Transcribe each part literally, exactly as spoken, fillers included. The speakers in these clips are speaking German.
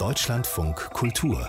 Deutschlandfunk Kultur.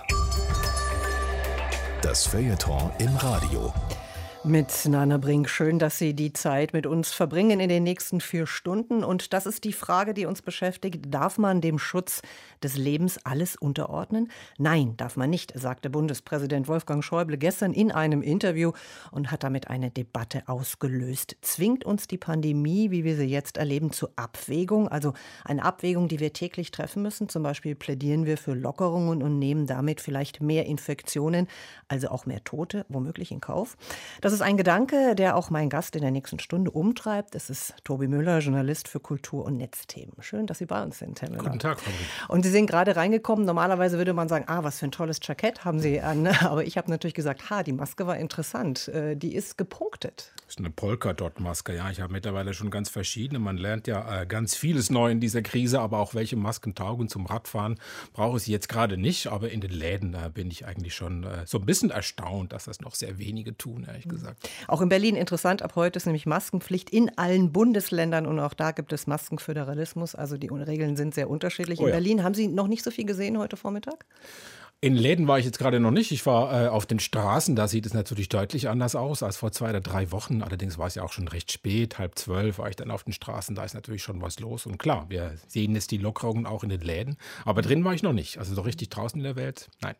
Das Feuilleton im Radio. Mit Nana Brink. Schön, dass Sie die Zeit mit uns verbringen in den nächsten vier Stunden. Und das ist die Frage, die uns beschäftigt. Darf man dem Schutz des Lebens alles unterordnen? Nein, darf man nicht, sagte Bundespräsident Wolfgang Schäuble gestern in einem Interview und hat damit eine Debatte ausgelöst. Zwingt uns die Pandemie, wie wir sie jetzt erleben, zur Abwägung? Also eine Abwägung, die wir täglich treffen müssen. Zum Beispiel plädieren wir für Lockerungen und nehmen damit vielleicht mehr Infektionen, also auch mehr Tote, womöglich in Kauf. Das Das ist ein Gedanke, der auch mein Gast in der nächsten Stunde umtreibt. Es ist Tobi Müller, Journalist für Kultur- und Netzthemen. Schön, dass Sie bei uns sind, Herr Müller. Guten Tag, Frau Brink. Und Sie sind gerade reingekommen. Normalerweise würde man sagen, ah, was für ein tolles Jackett haben Sie an. Aber ich habe natürlich gesagt, ha, die Maske war interessant. Die ist gepunktet. Das ist eine Polkadot-Maske, ja. Ich habe mittlerweile schon ganz verschiedene. Man lernt ja äh, ganz vieles neu in dieser Krise, aber auch welche Masken taugen zum Radfahren, brauche ich sie jetzt gerade nicht. Aber in den Läden, da bin ich eigentlich schon äh, so ein bisschen erstaunt, dass das noch sehr wenige tun, ehrlich gesagt. Auch in Berlin interessant, ab heute ist nämlich Maskenpflicht in allen Bundesländern und auch da gibt es Maskenföderalismus, also die Regeln sind sehr unterschiedlich. In oh ja. Berlin haben Sie noch nicht so viel gesehen heute Vormittag? In Läden war ich jetzt gerade noch nicht. Ich war äh, auf den Straßen, da sieht es natürlich deutlich anders aus als vor zwei oder drei Wochen. Allerdings war es ja auch schon recht spät, halb zwölf war ich dann auf den Straßen, da ist natürlich schon was los. Und klar, wir sehen jetzt die Lockerungen auch in den Läden, aber drin war ich noch nicht. Also so richtig draußen in der Welt, nein.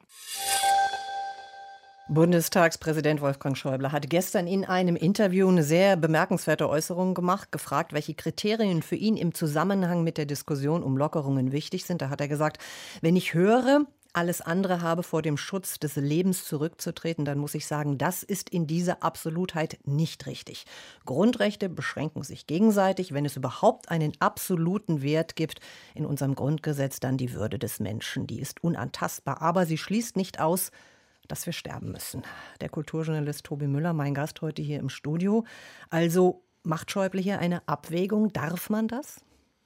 Bundestagspräsident Wolfgang Schäuble hat gestern in einem Interview eine sehr bemerkenswerte Äußerung gemacht, gefragt, welche Kriterien für ihn im Zusammenhang mit der Diskussion um Lockerungen wichtig sind. Da hat er gesagt, wenn ich höre, alles andere habe vor dem Schutz des Lebens zurückzutreten, dann muss ich sagen, das ist in dieser Absolutheit nicht richtig. Grundrechte beschränken sich gegenseitig. Wenn es überhaupt einen absoluten Wert gibt in unserem Grundgesetz, dann die Würde des Menschen. Die ist unantastbar, aber sie schließt nicht aus, dass wir sterben müssen. Der Kulturjournalist Tobi Müller, mein Gast heute hier im Studio. Also macht Schäuble hier eine Abwägung? Darf man das?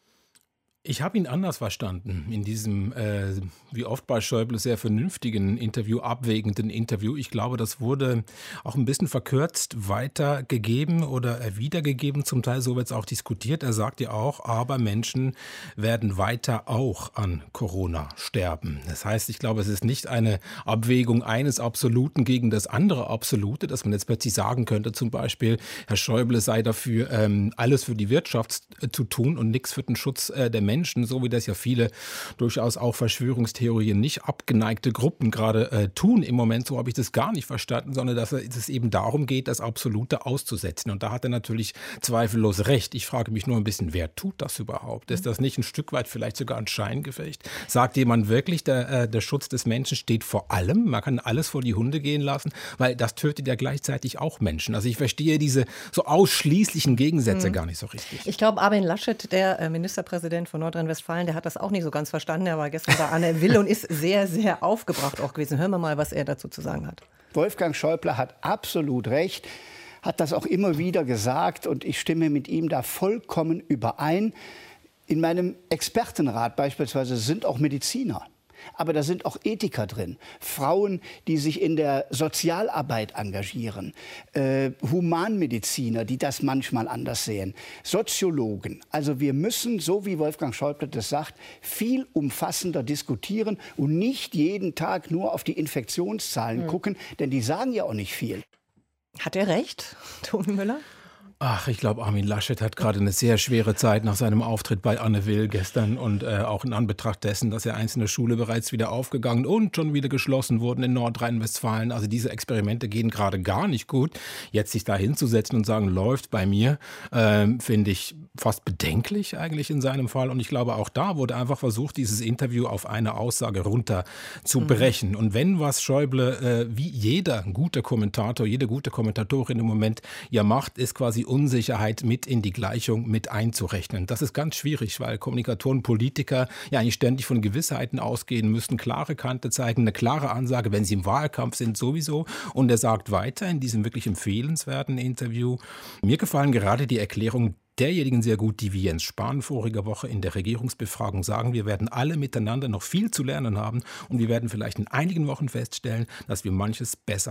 Ich habe ihn anders verstanden in diesem, äh, wie oft bei Schäuble, sehr vernünftigen Interview, abwägenden Interview. Ich glaube, das wurde auch ein bisschen verkürzt weitergegeben oder wiedergegeben. Zum Teil so wird es auch diskutiert. Er sagt ja auch, aber Menschen werden weiter auch an Corona sterben. Das heißt, ich glaube, es ist nicht eine Abwägung eines Absoluten gegen das andere Absolute, dass man jetzt plötzlich sagen könnte, zum Beispiel, Herr Schäuble sei dafür, ähm, alles für die Wirtschaft zu tun und nichts für den Schutz äh, der Menschen, so wie das ja viele durchaus auch Verschwörungstheorien nicht abgeneigte Gruppen gerade äh, tun im Moment. So habe ich das gar nicht verstanden, sondern dass es eben darum geht, das Absolute auszusetzen. Und da hat er natürlich zweifellos recht. Ich frage mich nur ein bisschen, wer tut das überhaupt? Ist das nicht ein Stück weit vielleicht sogar ein Scheingefecht? Sagt jemand wirklich, der, äh, der Schutz des Menschen steht vor allem? Man kann alles vor die Hunde gehen lassen, weil das tötet ja gleichzeitig auch Menschen. Also ich verstehe diese so ausschließlichen Gegensätze hm. gar nicht so richtig. Ich glaube, Armin Laschet, der äh, Ministerpräsident von Nordrhein-Westfalen, der hat das auch nicht so ganz verstanden. Er war gestern bei Anne Will und ist sehr, sehr aufgebracht auch gewesen. Hören wir mal, was er dazu zu sagen hat. Wolfgang Schäuble hat absolut recht, hat das auch immer wieder gesagt und ich stimme mit ihm da vollkommen überein. In meinem Expertenrat beispielsweise sind auch Mediziner. Aber da sind auch Ethiker drin, Frauen, die sich in der Sozialarbeit engagieren, äh, Humanmediziner, die das manchmal anders sehen, Soziologen. Also wir müssen, so wie Wolfgang Schäuble das sagt, viel umfassender diskutieren und nicht jeden Tag nur auf die Infektionszahlen mhm. gucken, denn die sagen ja auch nicht viel. Hat er recht, Tobi Müller? Ach, ich glaube, Armin Laschet hat gerade eine sehr schwere Zeit nach seinem Auftritt bei Anne Will gestern und äh, auch in Anbetracht dessen, dass ja einzelne Schulen bereits wieder aufgegangen und schon wieder geschlossen wurden in Nordrhein-Westfalen. Also diese Experimente gehen gerade gar nicht gut. Jetzt sich da hinzusetzen und sagen, läuft bei mir, äh, finde ich fast bedenklich eigentlich in seinem Fall. Und ich glaube, auch da wurde einfach versucht, dieses Interview auf eine Aussage runter zu brechen. Mhm. Und wenn was Schäuble, äh, wie jeder gute Kommentator, jede gute Kommentatorin im Moment ja macht, ist quasi Unsicherheit mit in die Gleichung mit einzurechnen. Das ist ganz schwierig, weil Kommunikatoren, Politiker ja eigentlich ständig von Gewissheiten ausgehen müssen, klare Kante zeigen, eine klare Ansage, wenn sie im Wahlkampf sind sowieso. Und er sagt weiter in diesem wirklich empfehlenswerten Interview, mir gefallen gerade die Erklärungen derjenigen sehr gut, die wie Jens Spahn vorige Woche in der Regierungsbefragung sagen, wir werden alle miteinander noch viel zu lernen haben und wir werden vielleicht in einigen Wochen feststellen, dass wir manches besser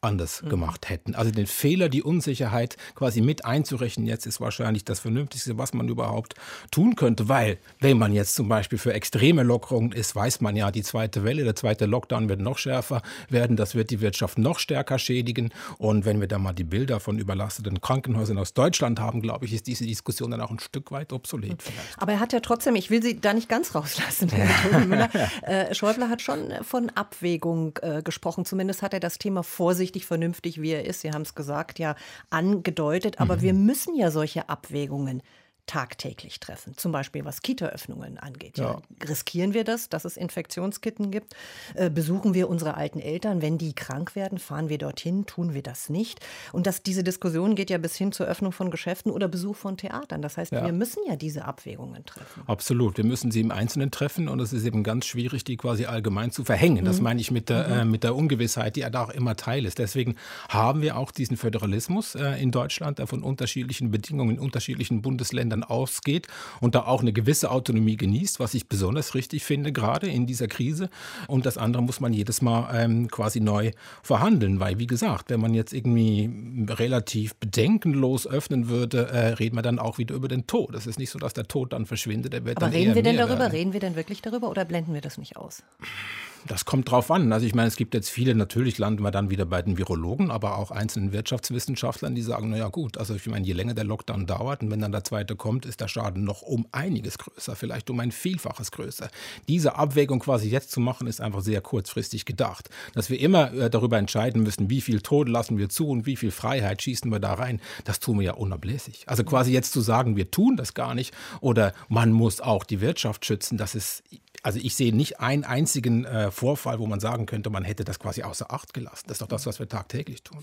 anders mhm. gemacht hätten. Also den Fehler, die Unsicherheit quasi mit einzurechnen jetzt ist wahrscheinlich das Vernünftigste, was man überhaupt tun könnte, weil wenn man jetzt zum Beispiel für extreme Lockerungen ist, weiß man ja, die zweite Welle, der zweite Lockdown wird noch schärfer werden, das wird die Wirtschaft noch stärker schädigen und wenn wir da mal die Bilder von überlasteten Krankenhäusern aus Deutschland haben, glaube ich, ist diese Diskussion dann auch ein Stück weit obsolet vielleicht. Aber er hat ja trotzdem, ich will Sie da nicht ganz rauslassen, Herr Tobi Müller, äh, Schäuble hat schon von Abwägung äh, gesprochen, zumindest hat er das Thema vorsichtig, vernünftig, wie er ist, Sie haben es gesagt, ja angedeutet, aber mhm. wir müssen ja solche Abwägungen tagtäglich treffen, zum Beispiel was Kita-Öffnungen angeht. Ja. Ja, riskieren wir das, dass es Infektionskitten gibt? Äh, besuchen wir unsere alten Eltern, wenn die krank werden, fahren wir dorthin, tun wir das nicht? Und dass diese Diskussion geht ja bis hin zur Öffnung von Geschäften oder Besuch von Theatern. Das heißt, ja. wir müssen ja diese Abwägungen treffen. Absolut, wir müssen sie im Einzelnen treffen und es ist eben ganz schwierig, die quasi allgemein zu verhängen. Das mhm. meine ich mit der, mhm. äh, mit der Ungewissheit, die ja da auch immer Teil ist. Deswegen haben wir auch diesen Föderalismus äh, in Deutschland, der von unterschiedlichen Bedingungen in unterschiedlichen Bundesländern ausgeht und da auch eine gewisse Autonomie genießt, was ich besonders richtig finde, gerade in dieser Krise. Und das andere muss man jedes Mal ähm, quasi neu verhandeln, weil, wie gesagt, wenn man jetzt irgendwie relativ bedenkenlos öffnen würde, äh, reden wir dann auch wieder über den Tod. Es ist nicht so, dass der Tod dann verschwindet. Der wird Aber dann reden eher wir denn mehr darüber? werden. Reden wir denn wirklich darüber oder blenden wir das nicht aus? Das kommt drauf an. Also ich meine, es gibt jetzt viele, natürlich landen wir dann wieder bei den Virologen, aber auch einzelnen Wirtschaftswissenschaftlern, die sagen, naja gut, also ich meine, je länger der Lockdown dauert und wenn dann der zweite kommt, ist der Schaden noch um einiges größer, vielleicht um ein Vielfaches größer. Diese Abwägung quasi jetzt zu machen, ist einfach sehr kurzfristig gedacht. Dass wir immer äh, darüber entscheiden müssen, wie viel Tod lassen wir zu und wie viel Freiheit schießen wir da rein, das tun wir ja unablässig. Also quasi jetzt zu sagen, wir tun das gar nicht oder man muss auch die Wirtschaft schützen, das ist... Also ich sehe nicht einen einzigen äh, Vorfall, wo man sagen könnte, man hätte das quasi außer Acht gelassen. Das ist doch das, was wir tagtäglich tun.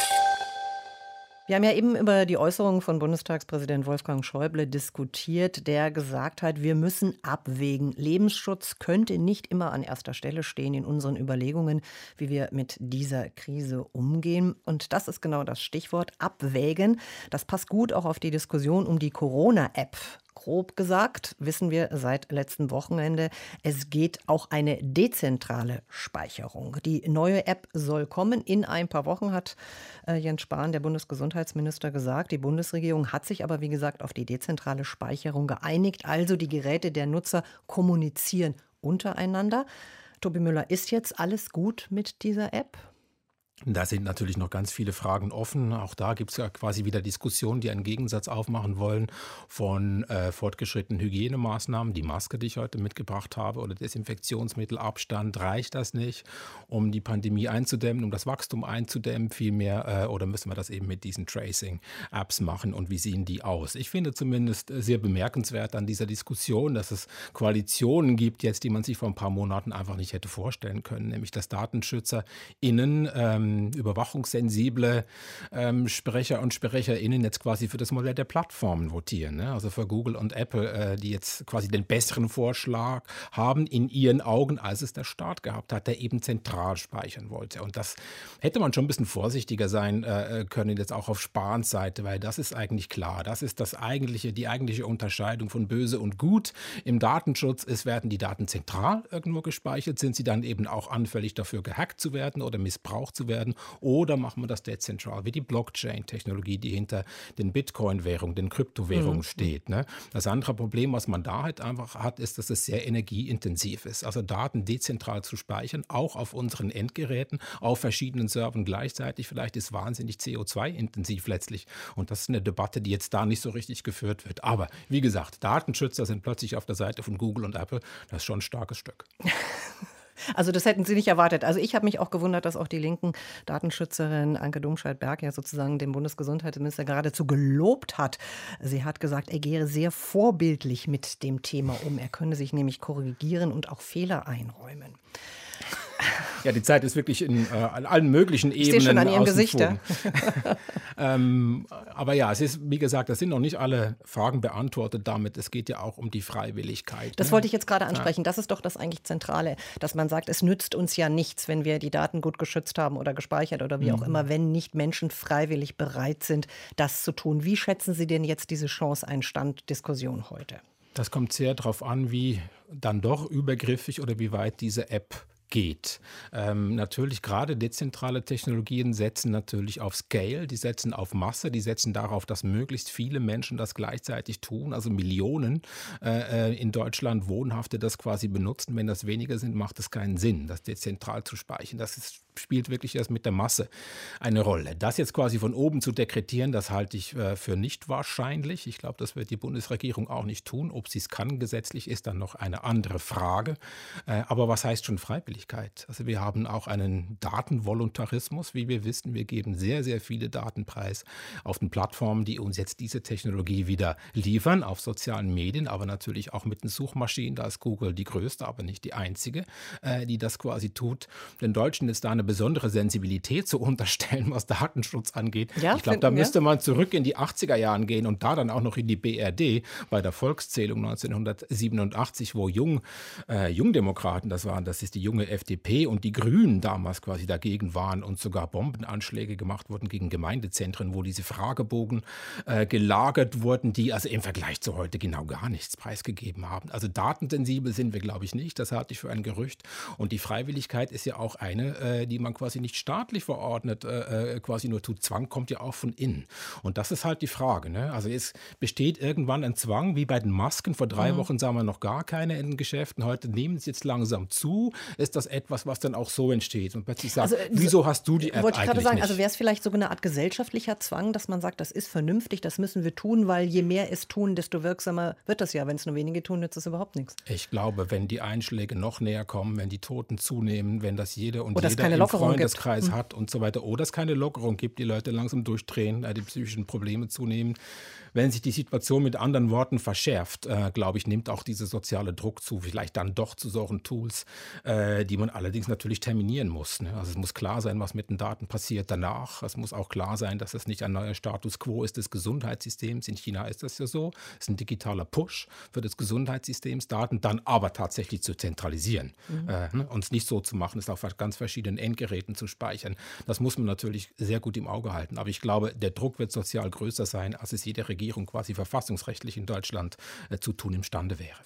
Wir haben ja eben über die Äußerungen von Bundestagspräsident Wolfgang Schäuble diskutiert, der gesagt hat, wir müssen abwägen. Lebensschutz könnte nicht immer an erster Stelle stehen in unseren Überlegungen, wie wir mit dieser Krise umgehen. Und das ist genau das Stichwort abwägen. Das passt gut auch auf die Diskussion um die Corona-App. Grob gesagt wissen wir seit letztem Wochenende, es geht auch eine dezentrale Speicherung. Die neue App soll kommen. In ein paar Wochen hat äh, Jens Spahn, der Bundesgesundheitsminister, gesagt. Die Bundesregierung hat sich aber, wie gesagt, auf die dezentrale Speicherung geeinigt. Also die Geräte der Nutzer kommunizieren untereinander. Tobi Müller, ist jetzt alles gut mit dieser App? Da sind natürlich noch ganz viele Fragen offen. Auch da gibt es ja quasi wieder Diskussionen, die einen Gegensatz aufmachen wollen von äh, fortgeschrittenen Hygienemaßnahmen. Die Maske, die ich heute mitgebracht habe, oder Desinfektionsmittel, Abstand, reicht das nicht, um die Pandemie einzudämmen, um das Wachstum einzudämmen vielmehr? Äh, oder müssen wir das eben mit diesen Tracing-Apps machen und wie sehen die aus? Ich finde zumindest sehr bemerkenswert an dieser Diskussion, dass es Koalitionen gibt jetzt, die man sich vor ein paar Monaten einfach nicht hätte vorstellen können, nämlich dass DatenschutzerInnen ähm, überwachungssensible ähm, Sprecher und SprecherInnen jetzt quasi für das Modell der Plattformen votieren. Ne? Also für Google und Apple, äh, die jetzt quasi den besseren Vorschlag haben in ihren Augen, als es der Staat gehabt hat, der eben zentral speichern wollte. Und das hätte man schon ein bisschen vorsichtiger sein äh, können, jetzt auch auf Spahns Seite, weil das ist eigentlich klar. Das ist das eigentliche, die eigentliche Unterscheidung von böse und gut. Im Datenschutz ist, werden die Daten zentral irgendwo gespeichert, sind sie dann eben auch anfällig dafür, gehackt zu werden oder missbraucht zu werden. Oder machen wir das dezentral, wie die Blockchain-Technologie, die hinter den Bitcoin-Währungen, den Kryptowährungen mhm. steht. Ne? Das andere Problem, was man da halt einfach hat, ist, dass es sehr energieintensiv ist. Also Daten dezentral zu speichern, auch auf unseren Endgeräten, auf verschiedenen Servern gleichzeitig, vielleicht ist wahnsinnig C O zwei intensiv letztlich. Und das ist eine Debatte, die jetzt da nicht so richtig geführt wird. Aber wie gesagt, Datenschützer sind plötzlich auf der Seite von Google und Apple. Das ist schon ein starkes Stück. Also das hätten Sie nicht erwartet. Also ich habe mich auch gewundert, dass auch die linken Datenschützerin Anke Domscheit-Berg ja sozusagen den Bundesgesundheitsminister geradezu gelobt hat. Sie hat gesagt, er gehe sehr vorbildlich mit dem Thema um. Er könne sich nämlich korrigieren und auch Fehler einräumen. Ja, die Zeit ist wirklich in äh, allen möglichen Ebenen. Ich sehe schon an Ihrem Gesicht. Ja. ähm, aber ja, es ist, wie gesagt, das sind noch nicht alle Fragen beantwortet damit. Es geht ja auch um die Freiwilligkeit. Das ne? wollte ich jetzt gerade ansprechen. Das ist doch das eigentlich Zentrale, dass man sagt, es nützt uns ja nichts, wenn wir die Daten gut geschützt haben oder gespeichert oder wie mhm. auch immer, wenn nicht Menschen freiwillig bereit sind, das zu tun. Wie schätzen Sie denn jetzt diese Chance ein, Stand Diskussion heute? Das kommt sehr darauf an, wie dann doch übergriffig oder wie weit diese App geht. Ähm, natürlich gerade dezentrale Technologien setzen natürlich auf Scale, die setzen auf Masse, die setzen darauf, dass möglichst viele Menschen das gleichzeitig tun, also Millionen äh, in Deutschland Wohnhafte das quasi benutzen. Wenn das weniger sind, macht es keinen Sinn, das dezentral zu speichern. Das ist spielt wirklich erst mit der Masse eine Rolle. Das jetzt quasi von oben zu dekretieren, das halte ich äh, für nicht wahrscheinlich. Ich glaube, das wird die Bundesregierung auch nicht tun. Ob sie es kann, gesetzlich, ist dann noch eine andere Frage. Äh, aber was heißt schon Freiwilligkeit? Also wir haben auch einen Datenvoluntarismus, wie wir wissen. Wir geben sehr, sehr viele Daten preis auf den Plattformen, die uns jetzt diese Technologie wieder liefern, auf sozialen Medien, aber natürlich auch mit den Suchmaschinen. Da ist Google die größte, aber nicht die einzige, äh, die das quasi tut. Den Deutschen ist da eine besondere Sensibilität zu unterstellen, was Datenschutz angeht. Ja, ich glaube, da müsste man zurück in die achtziger Jahren gehen und da dann auch noch in die B R D bei der Volkszählung neunzehnhundertsiebenundachtzig, wo Jung, äh, Jungdemokraten, das waren, das ist die junge F D P und die Grünen damals quasi dagegen waren und sogar Bombenanschläge gemacht wurden gegen Gemeindezentren, wo diese Fragebogen äh, gelagert wurden, die also im Vergleich zu heute genau gar nichts preisgegeben haben. Also datensensibel sind wir, glaube ich, nicht. Das halte ich für ein Gerücht. Und die Freiwilligkeit ist ja auch eine, äh, die die man quasi nicht staatlich verordnet, äh, quasi nur tut. Zwang kommt ja auch von innen. Und das ist halt die Frage. Ne? Also es besteht irgendwann ein Zwang, wie bei den Masken. Vor drei mhm. Wochen sahen wir noch gar keine in den Geschäften. Heute nehmen sie jetzt langsam zu. Ist das etwas, was dann auch so entsteht? Und plötzlich sagt, also, wieso hast du die App wollte ich eigentlich sagen, nicht? Also wäre es vielleicht so eine Art gesellschaftlicher Zwang, dass man sagt, das ist vernünftig, das müssen wir tun, weil je mehr es tun, desto wirksamer wird das ja. Wenn es nur wenige tun, nützt es überhaupt nichts. Ich glaube, wenn die Einschläge noch näher kommen, wenn die Toten zunehmen, wenn das jeder und Oder jeder im Freundeskreis gibt. hat und so weiter, oder es keine Lockerung gibt, die Leute langsam durchdrehen, äh, die psychischen Probleme zunehmen. Wenn sich die Situation mit anderen Worten verschärft, äh, glaube ich, nimmt auch dieser soziale Druck zu, vielleicht dann doch zu solchen Tools, äh, die man allerdings natürlich terminieren muss. Ne? Also es muss klar sein, was mit den Daten passiert danach. Es muss auch klar sein, dass es nicht ein neuer Status quo ist des Gesundheitssystems. In China ist das ja so. Es ist ein digitaler Push für das Gesundheitssystem, Daten dann aber tatsächlich zu zentralisieren. Mhm. Äh, ne? Und es nicht so zu machen, es auf ganz verschiedenen Endgeräten zu speichern. Das muss man natürlich sehr gut im Auge halten. Aber ich glaube, der Druck wird sozial größer sein, als es jede Regierung quasi verfassungsrechtlich in Deutschland äh, zu tun imstande wäre.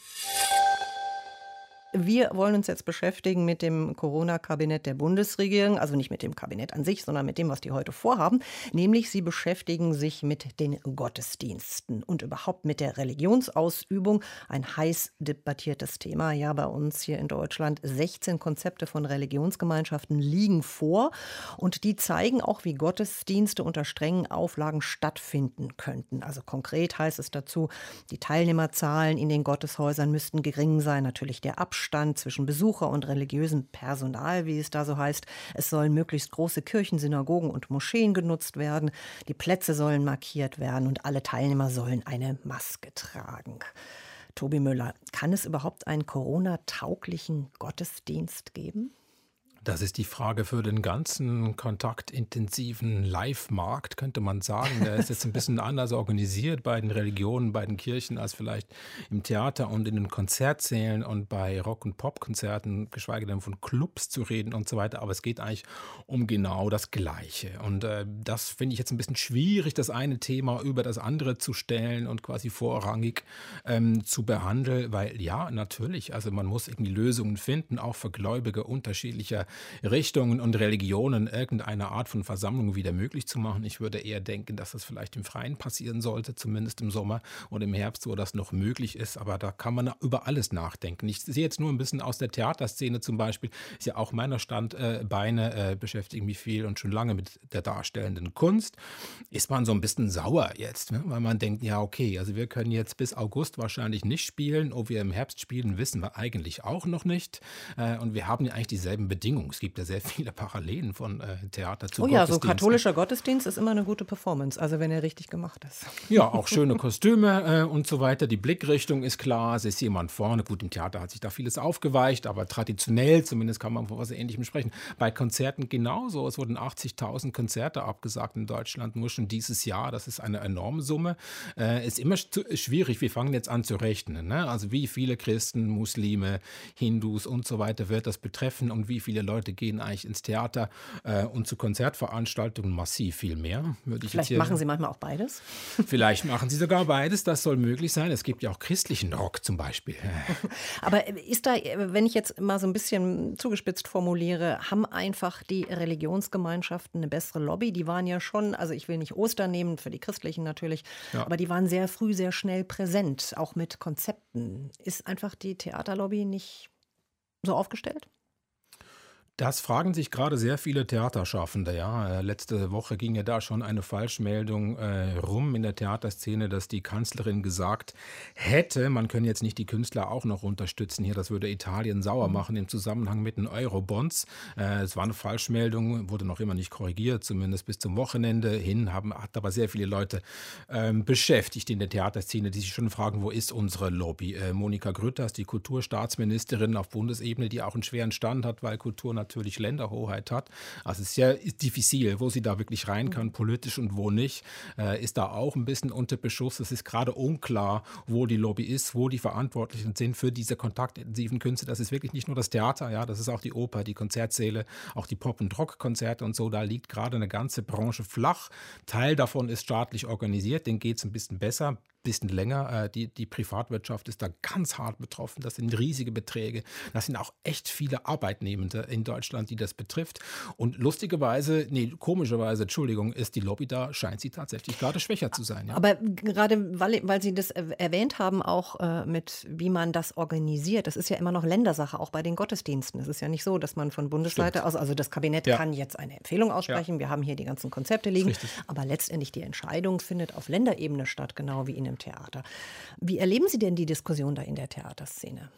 Wir wollen uns jetzt beschäftigen mit dem Corona-Kabinett der Bundesregierung, also nicht mit dem Kabinett an sich, sondern mit dem, was die heute vorhaben. Nämlich, sie beschäftigen sich mit den Gottesdiensten und überhaupt mit der Religionsausübung. Ein heiß debattiertes Thema. Ja, bei uns hier in Deutschland sechzehn Konzepte von Religionsgemeinschaften liegen vor. Und die zeigen auch, wie Gottesdienste unter strengen Auflagen stattfinden könnten. Also konkret heißt es dazu, die Teilnehmerzahlen in den Gotteshäusern müssten gering sein. Natürlich der Abstand zwischen Besucher und religiösem Personal, wie es da so heißt. Es sollen möglichst große Kirchen, Synagogen und Moscheen genutzt werden. Die Plätze sollen markiert werden und alle Teilnehmer sollen eine Maske tragen. Tobi Müller, kann es überhaupt einen Corona-tauglichen Gottesdienst geben? Das ist die Frage für den ganzen kontaktintensiven Live-Markt, könnte man sagen. Der ist jetzt ein bisschen anders organisiert bei den Religionen, bei den Kirchen als vielleicht im Theater und in den Konzertsälen und bei Rock- und Popkonzerten, geschweige denn von Clubs zu reden und so weiter. Aber es geht eigentlich um genau das Gleiche. Und äh, das finde ich jetzt ein bisschen schwierig, das eine Thema über das andere zu stellen und quasi vorrangig ähm, zu behandeln. Weil ja, natürlich, also man muss irgendwie Lösungen finden, auch für Gläubige unterschiedlicher Richtungen und Religionen irgendeine Art von Versammlung wieder möglich zu machen. Ich würde eher denken, dass das vielleicht im Freien passieren sollte, zumindest im Sommer und im Herbst, wo das noch möglich ist. Aber da kann man über alles nachdenken. Ich sehe jetzt nur ein bisschen aus der Theaterszene zum Beispiel, ist ja auch meiner Standbeine, äh, beschäftigen mich viel und schon lange mit der darstellenden Kunst. Ist man so ein bisschen sauer jetzt, ne? Weil man denkt, ja okay, also wir können jetzt bis August wahrscheinlich nicht spielen. Ob wir im Herbst spielen, wissen wir eigentlich auch noch nicht. Äh, und wir haben ja eigentlich dieselben Bedingungen. Es gibt ja sehr viele Parallelen von äh, Theater zu Gottesdienst. Oh ja, so katholischer Gottesdienst ist immer eine gute Performance, also wenn er richtig gemacht ist. Ja, auch schöne Kostüme äh, und so weiter. Die Blickrichtung ist klar, es ist jemand vorne. Gut, im Theater hat sich da vieles aufgeweicht, aber traditionell, zumindest kann man von was Ähnlichem sprechen. Bei Konzerten genauso. Es wurden achtzigtausend Konzerte abgesagt in Deutschland, nur schon dieses Jahr. Das ist eine enorme Summe. Äh, ist immer schwierig. Wir fangen jetzt an zu rechnen. Ne? Also wie viele Christen, Muslime, Hindus und so weiter wird das betreffen und wie viele Leute gehen eigentlich ins Theater äh, und zu Konzertveranstaltungen massiv viel mehr. Würde ich Vielleicht jetzt hier machen Sie manchmal auch beides? Vielleicht machen sie sogar beides, das soll möglich sein. Es gibt ja auch christlichen Rock zum Beispiel. Aber ist da, wenn ich jetzt mal so ein bisschen zugespitzt formuliere, haben einfach die Religionsgemeinschaften eine bessere Lobby? Die waren ja schon, also ich will nicht Ostern nehmen, für die Christlichen natürlich, Ja. aber die waren sehr früh, sehr schnell präsent, auch mit Konzepten. Ist einfach die Theaterlobby nicht so aufgestellt? Das fragen sich gerade sehr viele Theaterschaffende. Ja. Äh, Letzte Woche ging ja da schon eine Falschmeldung äh, rum in der Theaterszene, dass die Kanzlerin gesagt hätte, man könne jetzt nicht die Künstler auch noch unterstützen hier, das würde Italien sauer machen im Zusammenhang mit den Eurobonds. Äh, es war eine Falschmeldung, wurde noch immer nicht korrigiert, zumindest bis zum Wochenende hin, haben, hat aber sehr viele Leute ähm, beschäftigt in der Theaterszene, die sich schon fragen, wo ist unsere Lobby? Äh, Monika Grütters, die Kulturstaatsministerin auf Bundesebene, die auch einen schweren Stand hat, weil Kultur natürlich natürlich Länderhoheit hat. Also es ist sehr diffizil, wo sie da wirklich rein kann, politisch und wo nicht, äh, ist da auch ein bisschen unter Beschuss. Es ist gerade unklar, wo die Lobby ist, wo die Verantwortlichen sind für diese kontaktintensiven Künste. Das ist wirklich nicht nur das Theater, ja, das ist auch die Oper, die Konzertsäle, auch die Pop- und Rockkonzerte und so. Da liegt gerade eine ganze Branche flach. Teil davon ist staatlich organisiert, denen geht es ein bisschen besser. Bisschen länger. Äh, die, die Privatwirtschaft ist da ganz hart betroffen. Das sind riesige Beträge. Das sind auch echt viele Arbeitnehmende in Deutschland, die das betrifft. Und lustigerweise, nee, komischerweise, Entschuldigung, ist die Lobby da, scheint sie tatsächlich gerade schwächer zu sein. Ja. Aber gerade, weil, weil Sie das erwähnt haben, auch äh, mit, wie man das organisiert, das ist ja immer noch Ländersache, auch bei den Gottesdiensten. Es ist ja nicht so, dass man von Bundesseite aus, also das Kabinett Ja. kann jetzt eine Empfehlung aussprechen, Ja. wir haben hier die ganzen Konzepte liegen, Richtig. aber letztendlich die Entscheidung findet auf Länderebene statt, genau wie in im Theater. Wie erleben Sie denn die Diskussion da in der Theaterszene?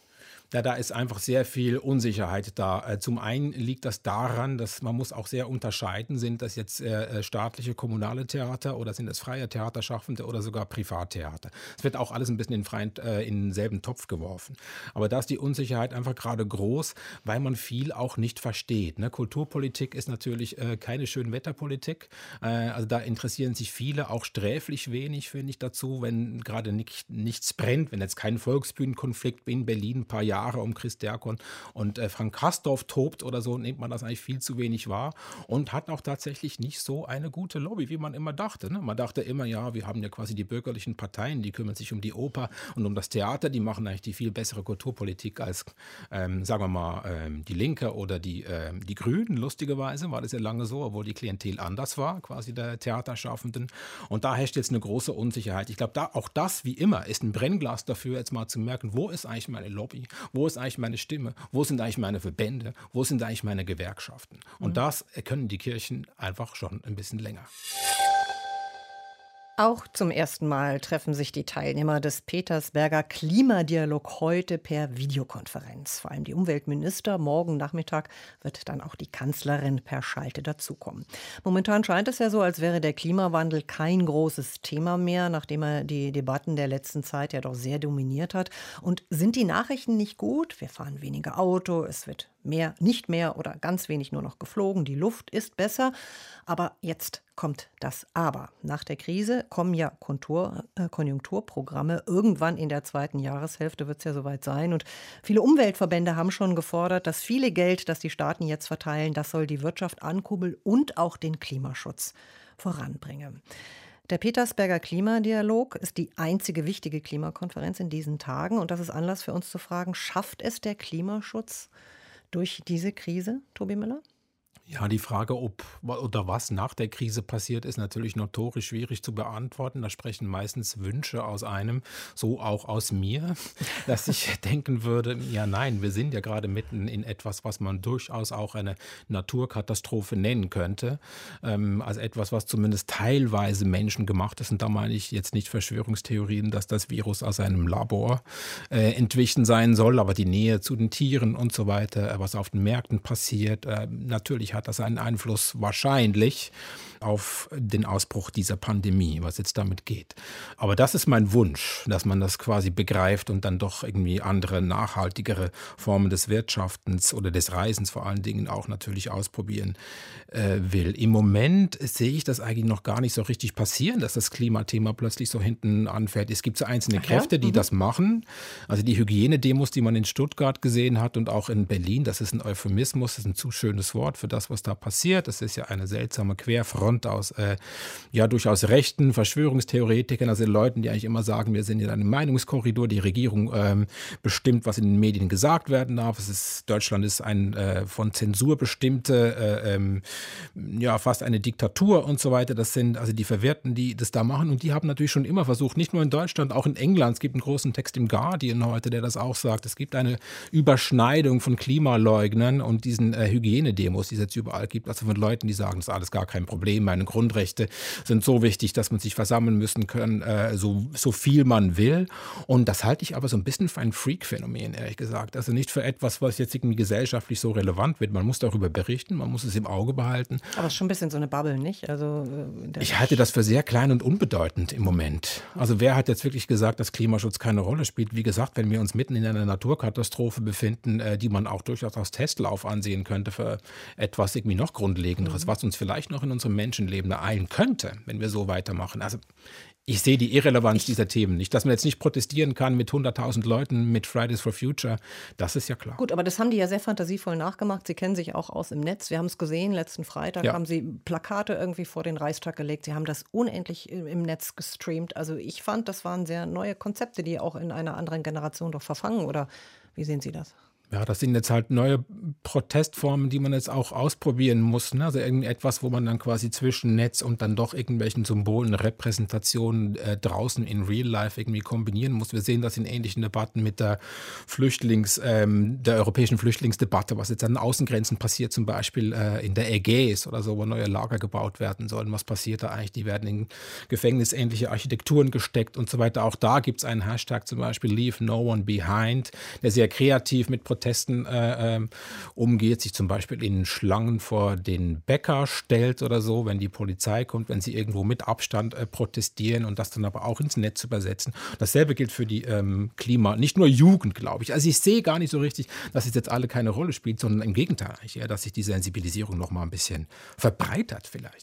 Ja, da ist einfach sehr viel Unsicherheit da. Äh, Zum einen liegt das daran, dass man muss auch sehr unterscheiden, sind das jetzt äh, staatliche, kommunale Theater oder sind das freie Theaterschaffende oder sogar Privattheater. Es wird auch alles ein bisschen in, freien, äh, in denselben Topf geworfen. Aber da ist die Unsicherheit einfach gerade groß, weil man viel auch nicht versteht. Ne? Kulturpolitik ist natürlich äh, keine Schönwetterpolitik. Äh, also da interessieren sich viele auch sträflich wenig, finde ich, dazu, wenn gerade nicht, nichts brennt, wenn jetzt kein Volksbühnenkonflikt in Berlin ein paar Jahre um Chris Derkon und äh, Frank Kastorf tobt oder so, nimmt man das eigentlich viel zu wenig wahr und hat auch tatsächlich nicht so eine gute Lobby, wie man immer dachte. Ne? Man dachte immer, ja, wir haben ja quasi die bürgerlichen Parteien, die kümmern sich um die Oper und um das Theater, die machen eigentlich die viel bessere Kulturpolitik als, ähm, sagen wir mal, ähm, die Linke oder die, ähm, die Grünen. Lustigerweise war das ja lange so, obwohl die Klientel anders war, quasi der Theaterschaffenden. Und da herrscht jetzt eine große Unsicherheit. Ich glaube, da auch das, wie immer, ist ein Brennglas dafür, jetzt mal zu merken, wo ist eigentlich meine Lobby? Wo ist eigentlich meine Stimme? Wo sind eigentlich meine Verbände? Wo sind eigentlich meine Gewerkschaften? Und mhm. das können die Kirchen einfach schon ein bisschen länger. Auch zum ersten Mal treffen sich die Teilnehmer des Petersberger Klimadialog heute per Videokonferenz. Vor allem die Umweltminister. Morgen Nachmittag wird dann auch die Kanzlerin per Schalte dazukommen. Momentan scheint es ja so, als wäre der Klimawandel kein großes Thema mehr, nachdem er die Debatten der letzten Zeit ja doch sehr dominiert hat. Und sind die Nachrichten nicht gut? Wir fahren weniger Auto, es wird mehr, nicht mehr oder ganz wenig nur noch geflogen. Die Luft ist besser. Aber jetzt kommt das Aber. Nach der Krise kommen ja Kontur, äh, Konjunkturprogramme. Irgendwann in der zweiten Jahreshälfte wird es ja soweit sein. Und viele Umweltverbände haben schon gefordert, dass viele Geld, das die Staaten jetzt verteilen, das soll die Wirtschaft ankurbeln und auch den Klimaschutz voranbringen. Der Petersberger Klimadialog ist die einzige wichtige Klimakonferenz in diesen Tagen. Und das ist Anlass für uns zu fragen, schafft es der Klimaschutz durch diese Krise, Tobi Müller? Ja, die Frage, ob oder was nach der Krise passiert, ist natürlich notorisch schwierig zu beantworten. Da sprechen meistens Wünsche aus einem, so auch aus mir, dass ich denken würde, ja nein, wir sind ja gerade mitten in etwas, was man durchaus auch eine Naturkatastrophe nennen könnte. Ähm, also etwas, was zumindest teilweise menschengemacht ist. Und da meine ich jetzt nicht Verschwörungstheorien, dass das Virus aus einem Labor äh, entwichen sein soll, aber die Nähe zu den Tieren und so weiter, was auf den Märkten passiert. Äh, natürlich hat hat das einen Einfluss wahrscheinlich auf den Ausbruch dieser Pandemie, was jetzt damit geht. Aber das ist mein Wunsch, dass man das quasi begreift und dann doch irgendwie andere, nachhaltigere Formen des Wirtschaftens oder des Reisens vor allen Dingen auch natürlich ausprobieren äh, will. Im Moment sehe ich das eigentlich noch gar nicht so richtig passieren, dass das Klimathema plötzlich so hinten anfällt. Es gibt so einzelne Ach ja? Kräfte, die Mhm. das machen. Also die Hygienedemos, die man in Stuttgart gesehen hat und auch in Berlin, das ist ein Euphemismus, das ist ein zu schönes Wort für das, was da passiert. Das ist ja eine seltsame Querfront aus äh, ja durchaus rechten Verschwörungstheoretikern, also Leuten, die eigentlich immer sagen, wir sind in einem Meinungskorridor, die Regierung ähm, bestimmt, was in den Medien gesagt werden darf. Es ist, Deutschland ist ein äh, von Zensur bestimmte, äh, ähm, ja fast eine Diktatur und so weiter. Das sind also die Verwirrten, die das da machen und die haben natürlich schon immer versucht, nicht nur in Deutschland, auch in England. Es gibt einen großen Text im Guardian heute, der das auch sagt. Es gibt eine Überschneidung von Klimaleugnern und diesen äh, Hygienedemos, die es jetzt überall gibt, also von Leuten, die sagen, das ist alles gar kein Problem. Meine Grundrechte sind so wichtig, dass man sich versammeln müssen können, äh, so, so viel man will. Und das halte ich aber so ein bisschen für ein Freak-Phänomen, ehrlich gesagt. Also nicht für etwas, was jetzt irgendwie gesellschaftlich so relevant wird. Man muss darüber berichten, man muss es im Auge behalten. Aber es ist schon ein bisschen so eine Bubble, nicht? Also, äh, in der Ich halte das für sehr klein und unbedeutend im Moment. Also wer hat jetzt wirklich gesagt, dass Klimaschutz keine Rolle spielt? Wie gesagt, wenn wir uns mitten in einer Naturkatastrophe befinden, äh, die man auch durchaus als Testlauf ansehen könnte für etwas irgendwie noch Grundlegenderes, was uns vielleicht noch in unserem Menschenleben ereilen könnte, wenn wir so weitermachen. Also ich sehe die Irrelevanz dieser Themen nicht. Dass man jetzt nicht protestieren kann mit hunderttausend Leuten mit Fridays for Future, das ist ja klar. Gut, aber das haben die ja sehr fantasievoll nachgemacht. Sie kennen sich auch aus im Netz. Wir haben es gesehen, letzten Freitag Ja. haben sie Plakate irgendwie vor den Reichstag gelegt. Sie haben das unendlich im im Netz gestreamt. Also ich fand, das waren sehr neue Konzepte, die auch in einer anderen Generation doch verfangen. Oder wie sehen Sie das? Ja, das sind jetzt halt neue Protestformen, die man jetzt auch ausprobieren muss. Ne? Also irgendetwas, wo man dann quasi zwischen Netz und dann doch irgendwelchen Symbolen, Repräsentationen äh, draußen in Real Life irgendwie kombinieren muss. Wir sehen das in ähnlichen Debatten mit der Flüchtlings, ähm, der europäischen Flüchtlingsdebatte, was jetzt an den Außengrenzen passiert, zum Beispiel äh, in der Ägäis oder so, wo neue Lager gebaut werden sollen. Was passiert da eigentlich? Die werden in gefängnisähnliche Architekturen gesteckt und so weiter. Auch da gibt es einen Hashtag, zum Beispiel Leave No One Behind, der sehr kreativ mit Protesten äh, äh, umgeht, sich zum Beispiel in Schlangen vor den Bäcker stellt oder so, wenn die Polizei kommt, wenn sie irgendwo mit Abstand äh, protestieren und das dann aber auch ins Netz übersetzen. Dasselbe gilt für die ähm, Klima, nicht nur Jugend, glaube ich. Also ich sehe gar nicht so richtig, dass es jetzt alle keine Rolle spielt, sondern im Gegenteil, eher, dass sich die Sensibilisierung noch mal ein bisschen verbreitert vielleicht.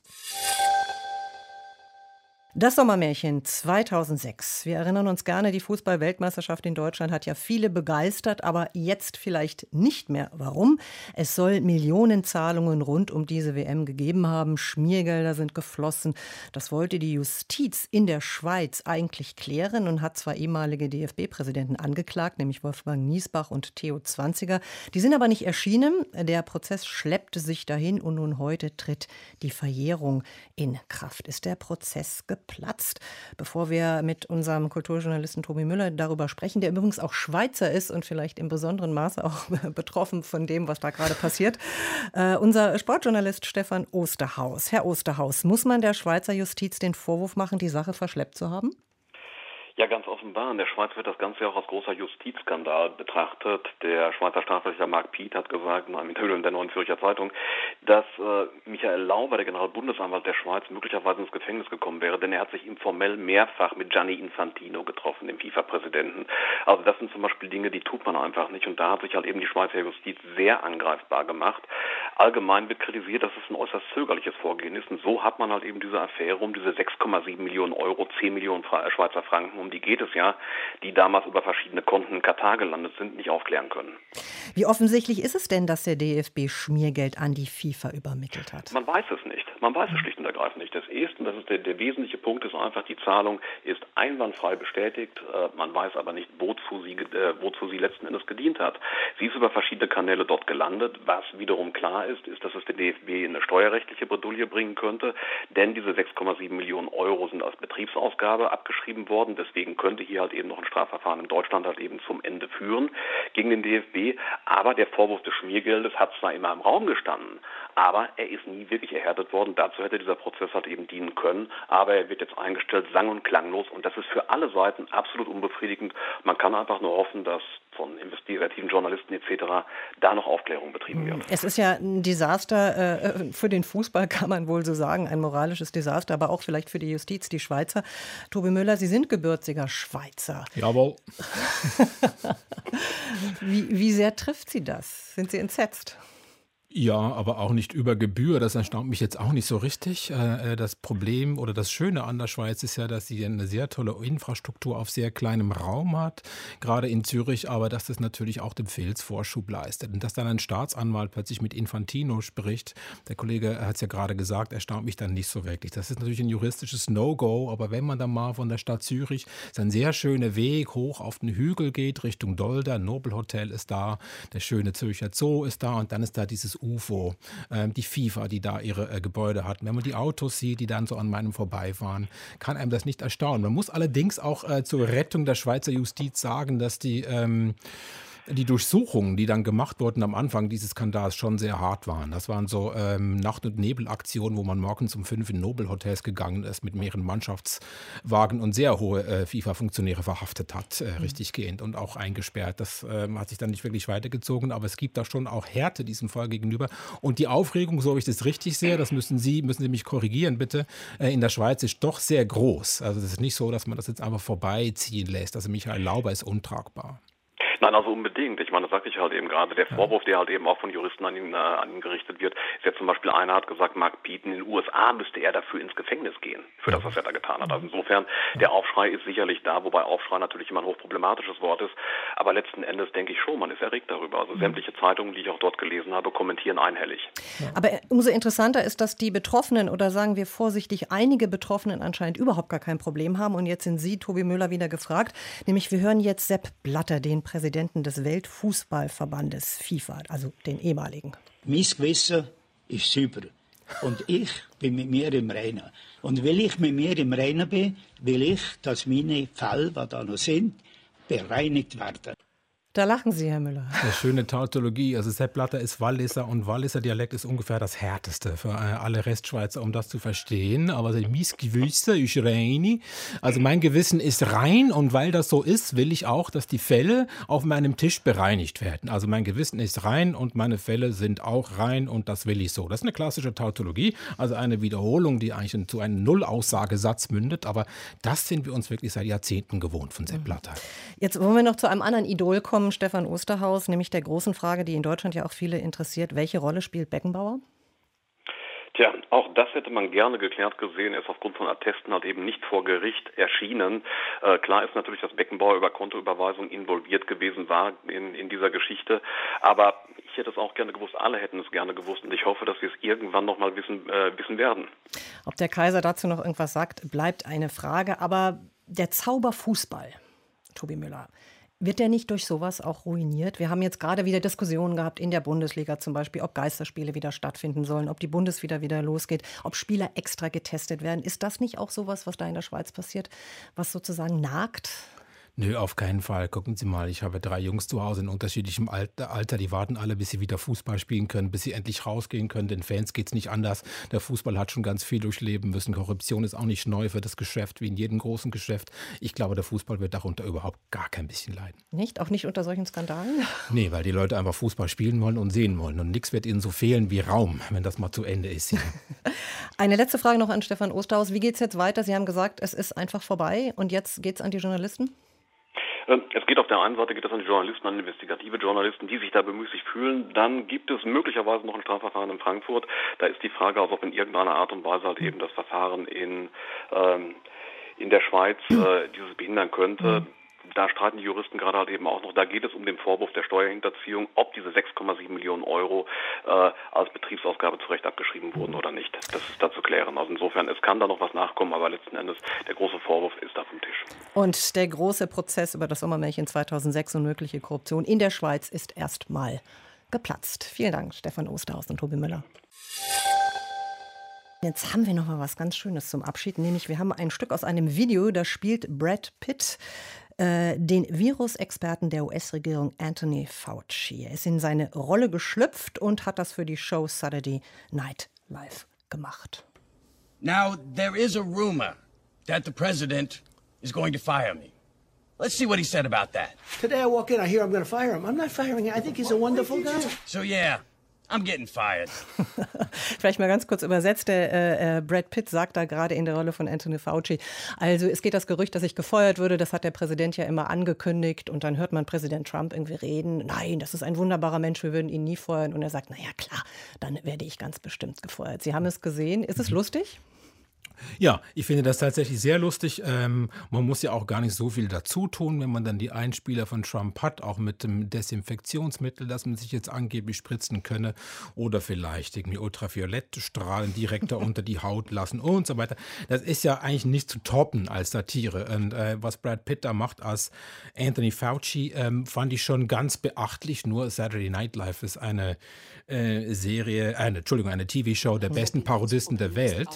Das Sommermärchen zweitausendsechs. Wir erinnern uns gerne, die Fußball-Weltmeisterschaft in Deutschland hat ja viele begeistert, aber jetzt vielleicht nicht mehr. Warum? Es soll Millionenzahlungen rund um diese W M gegeben haben. Schmiergelder sind geflossen. Das wollte die Justiz in der Schweiz eigentlich klären und hat zwei ehemalige D F B-Präsidenten angeklagt, nämlich Wolfgang Niesbach und Theo Zwanziger. Die sind aber nicht erschienen. Der Prozess schleppte sich dahin und nun heute tritt die Verjährung in Kraft. Ist der Prozess geplatzt? Bevor wir mit unserem Kulturjournalisten Tobi Müller darüber sprechen, der übrigens auch Schweizer ist und vielleicht im besonderen Maße auch betroffen von dem, was da gerade passiert. Äh, unser Sportjournalist Stefan Osterhaus. Herr Osterhaus, muss man der Schweizer Justiz den Vorwurf machen, die Sache verschleppt zu haben? Ja, ganz offenbar. In der Schweiz wird das Ganze ja auch als großer Justizskandal betrachtet. Der Schweizer Strafrichter Marc Piet hat gesagt in einem Interview in der Neuen Zürcher Zeitung, dass äh, Michael Lauber, der Generalbundesanwalt der Schweiz, möglicherweise ins Gefängnis gekommen wäre, denn er hat sich informell mehrfach mit Gianni Infantino getroffen, dem FIFA-Präsidenten. Also das sind zum Beispiel Dinge, die tut man einfach nicht. Und da hat sich halt eben die Schweizer Justiz sehr angreifbar gemacht. Allgemein wird kritisiert, dass es ein äußerst zögerliches Vorgehen ist. Und so hat man halt eben diese Affäre um diese sechs Komma sieben Millionen Euro, zehn Millionen Schweizer Franken, um die geht es ja, die damals über verschiedene Konten in Katar gelandet sind, nicht aufklären können. Wie offensichtlich ist es denn, dass der D F B Schmiergeld an die FIFA übermittelt hat? Man weiß es nicht. Man weiß es schlicht und ergreifend nicht. Das ist, und das ist der, der wesentliche Punkt, ist einfach, die Zahlung ist einwandfrei bestätigt. Äh, man weiß aber nicht, wozu sie, äh, wozu sie letzten Endes gedient hat. Sie ist über verschiedene Kanäle dort gelandet. Was wiederum klar ist, ist, dass es den D F B in eine steuerrechtliche Bredouille bringen könnte, denn diese sechs Komma sieben Millionen Euro sind als Betriebsausgabe abgeschrieben worden. Deswegen könnte hier halt eben noch ein Strafverfahren in Deutschland halt eben zum Ende führen gegen den D F B. Aber der Vorwurf des Schmiergeldes hat zwar immer im Raum gestanden, aber er ist nie wirklich erhärtet worden. Dazu hätte dieser Prozess halt eben dienen können, aber er wird jetzt eingestellt, sang- und klanglos, und das ist für alle Seiten absolut unbefriedigend. Man kann einfach nur hoffen, dass von investigativen Journalisten et cetera da noch Aufklärung betrieben wird. Es ist ja ein Desaster äh, für den Fußball, kann man wohl so sagen, ein moralisches Desaster, aber auch vielleicht für die Justiz, die Schweizer. Tobi Müller, Sie sind gebürtiger Schweizer. Jawohl. wie, wie sehr trifft Sie das? Sind Sie entsetzt? Ja, aber auch nicht über Gebühr. Das erstaunt mich jetzt auch nicht so richtig. Das Problem oder das Schöne an der Schweiz ist ja, dass sie eine sehr tolle Infrastruktur auf sehr kleinem Raum hat, gerade in Zürich, aber dass das natürlich auch dem Filz Vorschub leistet. Und dass dann ein Staatsanwalt plötzlich mit Infantino spricht, der Kollege hat es ja gerade gesagt, erstaunt mich dann nicht so wirklich. Das ist natürlich ein juristisches No-Go, aber wenn man dann mal von der Stadt Zürich, ist ein sehr schöner Weg hoch auf den Hügel geht, Richtung Dolder, Nobelhotel ist da, der schöne Zürcher Zoo ist da und dann ist da dieses U F O, äh, die FIFA, die da ihre äh, Gebäude hatten. Wenn man die Autos sieht, die dann so an meinem vorbeifahren, kann einem das nicht erstaunen. Man muss allerdings auch äh, zur Rettung der Schweizer Justiz sagen, dass die ähm, die Durchsuchungen, die dann gemacht wurden am Anfang dieses Skandals, schon sehr hart waren. Das waren so ähm, Nacht- und Nebelaktionen, wo man morgens um fünf in Nobelhotels gegangen ist mit mehreren Mannschaftswagen und sehr hohe äh, FIFA-Funktionäre verhaftet hat, äh, richtig gehend und auch eingesperrt. Das äh, hat sich dann nicht wirklich weitergezogen, aber es gibt da schon auch Härte diesem Fall gegenüber. Und die Aufregung, so wie ich das richtig sehe, das müssen Sie, müssen Sie mich korrigieren bitte, äh, in der Schweiz ist doch sehr groß. Also es ist nicht so, dass man das jetzt einfach vorbeiziehen lässt. Also Michael Lauber ist untragbar. Nein, also unbedingt. Ich meine, das sage ich halt eben gerade. Der Vorwurf, der halt eben auch von Juristen an ihn, äh, an ihn gerichtet wird, ist ja zum Beispiel, einer hat gesagt, Mark Pieten, in den U S A müsste er dafür ins Gefängnis gehen, für das, was er da getan hat. Also insofern, der Aufschrei ist sicherlich da, wobei Aufschrei natürlich immer ein hochproblematisches Wort ist. Aber letzten Endes denke ich schon, man ist erregt darüber. Also sämtliche Zeitungen, die ich auch dort gelesen habe, kommentieren einhellig. Aber umso interessanter ist, dass die Betroffenen oder sagen wir vorsichtig, einige Betroffenen anscheinend überhaupt gar kein Problem haben. Und jetzt sind Sie, Tobi Müller, wieder gefragt. Nämlich, wir hören jetzt Sepp Blatter, den Präsidenten des Weltfußballverbandes FIFA, also den ehemaligen. Mein Gewissen ist sauber und ich bin mit mir im Reinen. Und weil ich mit mir im Reinen bin, will ich, dass meine Fälle, die da noch sind, bereinigt werden. Da lachen Sie, Herr Müller. Eine schöne Tautologie. Also Sepp Blatter ist Walliser und Walliser Dialekt ist ungefähr das Härteste für alle Restschweizer, um das zu verstehen. Aber mein Gewissen ist rein. Also mein Gewissen ist rein und weil das so ist, will ich auch, dass die Fälle auf meinem Tisch bereinigt werden. Also mein Gewissen ist rein und meine Fälle sind auch rein und das will ich so. Das ist eine klassische Tautologie, also eine Wiederholung, die eigentlich zu einem Nullaussagesatz mündet. Aber das sind wir uns wirklich seit Jahrzehnten gewohnt von Sepp Blatter. Jetzt wollen wir noch zu einem anderen Idol kommen, Stefan Osterhaus, nämlich der großen Frage, die in Deutschland ja auch viele interessiert. Welche Rolle spielt Beckenbauer? Tja, auch das hätte man gerne geklärt gesehen. Er ist aufgrund von Attesten halt eben nicht vor Gericht erschienen. Äh, klar ist natürlich, dass Beckenbauer über Kontoüberweisung involviert gewesen war in, in dieser Geschichte. Aber ich hätte es auch gerne gewusst, alle hätten es gerne gewusst. Und ich hoffe, dass wir es irgendwann noch mal wissen, äh, wissen werden. Ob der Kaiser dazu noch irgendwas sagt, bleibt eine Frage. Aber der Zauberfußball, Tobi Müller, wird der nicht durch sowas auch ruiniert? Wir haben jetzt gerade wieder Diskussionen gehabt in der Bundesliga zum Beispiel, ob Geisterspiele wieder stattfinden sollen, ob die Bundesliga wieder losgeht, ob Spieler extra getestet werden. Ist das nicht auch sowas, was da in der Schweiz passiert, was sozusagen nagt? Nö, auf keinen Fall. Gucken Sie mal, ich habe drei Jungs zu Hause in unterschiedlichem Alter. Die warten alle, bis sie wieder Fußball spielen können, bis sie endlich rausgehen können. Den Fans geht es nicht anders. Der Fußball hat schon ganz viel durchleben müssen. Korruption ist auch nicht neu für das Geschäft, wie in jedem großen Geschäft. Ich glaube, der Fußball wird darunter überhaupt gar kein bisschen leiden. Nicht? Auch nicht unter solchen Skandalen? Nee, weil die Leute einfach Fußball spielen wollen und sehen wollen. Und nichts wird ihnen so fehlen wie Raum, wenn das mal zu Ende ist. Ja. Eine letzte Frage noch an Stefan Osterhaus. Wie geht es jetzt weiter? Sie haben gesagt, es ist einfach vorbei und jetzt geht es an die Journalisten? Es geht auf der einen Seite geht es an die Journalisten, an investigative Journalisten, die sich da bemüßigt fühlen. Dann gibt es möglicherweise noch ein Strafverfahren in Frankfurt. Da ist die Frage, also ob in irgendeiner Art und Weise halt eben das Verfahren in, ähm, in der Schweiz äh, dieses behindern könnte. Da streiten die Juristen gerade halt eben auch noch. Da geht es um den Vorwurf der Steuerhinterziehung, ob diese sechs Komma sieben Millionen Euro äh, als Betriebsausgabe zu Recht abgeschrieben wurden oder nicht. Das ist da zu klären. Also insofern, es kann da noch was nachkommen, aber letzten Endes, der große Vorwurf ist da vom Tisch. Und der große Prozess über das Sommermärchen zweitausendsechs und mögliche Korruption in der Schweiz ist erstmal geplatzt. Vielen Dank, Stefan Osterhaus und Tobi Müller. Jetzt haben wir noch mal was ganz Schönes zum Abschied, nämlich wir haben ein Stück aus einem Video, da spielt Brad Pitt äh, den Virusexperten der U S-Regierung Anthony Fauci. Er ist in seine Rolle geschlüpft und hat das für die Show Saturday Night Live gemacht. Now, there is a rumor that the president is going to fire me. Let's see what he said about that. Today I walk in, I hear I'm going to fire him. I'm not firing him. I think he's a wonderful guy. So yeah, I'm getting fired. Vielleicht mal ganz kurz übersetzt, der äh, Brad Pitt sagt da gerade in der Rolle von Anthony Fauci, also es geht das Gerücht, dass ich gefeuert würde, das hat der Präsident ja immer angekündigt und dann hört man Präsident Trump irgendwie reden, nein, das ist ein wunderbarer Mensch, wir würden ihn nie feuern und er sagt, naja klar, dann werde ich ganz bestimmt gefeuert. Sie haben es gesehen, ist es lustig? Ja, ich finde das tatsächlich sehr lustig. Ähm, man muss ja auch gar nicht so viel dazu tun, wenn man dann die Einspieler von Trump hat, auch mit dem Desinfektionsmittel, das man sich jetzt angeblich spritzen könne oder vielleicht irgendwie Ultraviolettstrahlen direkt da unter die Haut lassen und so weiter. Das ist ja eigentlich nicht zu toppen als Satire. Und äh, was Brad Pitt da macht als Anthony Fauci, ähm, fand ich schon ganz beachtlich. Nur Saturday Night Live ist eine äh, Serie, eine, Entschuldigung, eine T V-Show der besten Parodisten der Welt.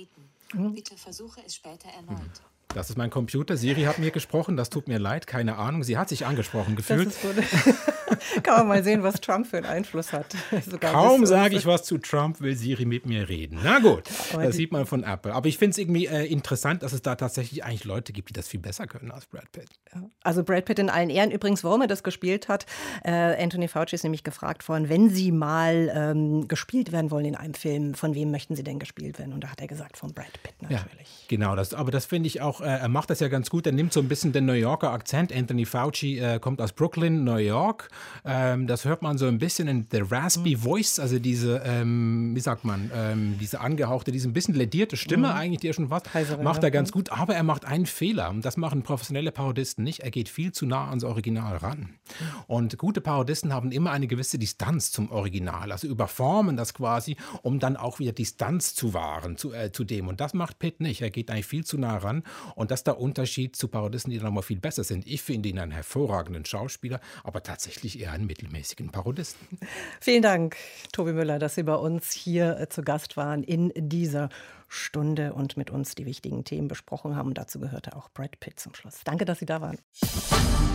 Bitte versuche es später erneut. Das ist mein Computer. Siri hat mir gesprochen. Das tut mir leid. Keine Ahnung. Sie hat sich angesprochen gefühlt. Das ist gut. Kann man mal sehen, was Trump für einen Einfluss hat. Sogar Kaum sage ich was zu Trump, will Siri mit mir reden. Na gut, das sieht man von Apple. Aber ich finde es irgendwie äh, interessant, dass es da tatsächlich eigentlich Leute gibt, die das viel besser können als Brad Pitt. Ja. Also Brad Pitt in allen Ehren. Übrigens, warum er das gespielt hat. Äh, Anthony Fauci ist nämlich gefragt worden, wenn Sie mal ähm, gespielt werden wollen in einem Film, von wem möchten Sie denn gespielt werden? Und da hat er gesagt, von Brad Pitt natürlich. Ja, genau, das, aber das finde ich auch, äh, er macht das ja ganz gut. Er nimmt so ein bisschen den New Yorker Akzent. Anthony Fauci äh, kommt aus Brooklyn, New York. Ähm, das hört man so ein bisschen in the raspy voice, also diese, ähm, wie sagt man, ähm, diese angehauchte, diese ein bisschen ledierte Stimme mhm. eigentlich, die er schon fast macht er ganz gut. Aber er macht einen Fehler und das machen professionelle Parodisten nicht. Er geht viel zu nah ans Original ran. Und gute Parodisten haben immer eine gewisse Distanz zum Original, also überformen das quasi, um dann auch wieder Distanz zu wahren zu, äh, zu dem. Und das macht Pitt nicht. Er geht eigentlich viel zu nah ran und das ist der Unterschied zu Parodisten, die dann nochmal viel besser sind. Ich finde ihn einen hervorragenden Schauspieler, aber tatsächlich eher einen mittelmäßigen Parodisten. Vielen Dank, Tobi Müller, dass Sie bei uns hier zu Gast waren in dieser Stunde und mit uns die wichtigen Themen besprochen haben. Dazu gehörte auch Brad Pitt zum Schluss. Danke, dass Sie da waren.